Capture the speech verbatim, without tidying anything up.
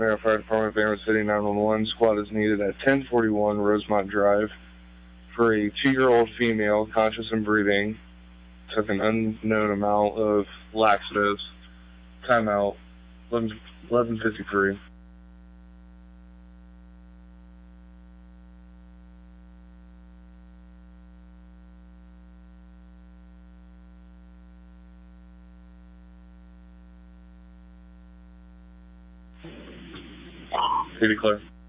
Maryland Fire Department, Van City nine one one. Squad is needed at ten forty-one Rosemont Drive for a two-year-old female, conscious and breathing. Took an unknown amount of laxatives. Timeout, eleven fifty-three. City clear.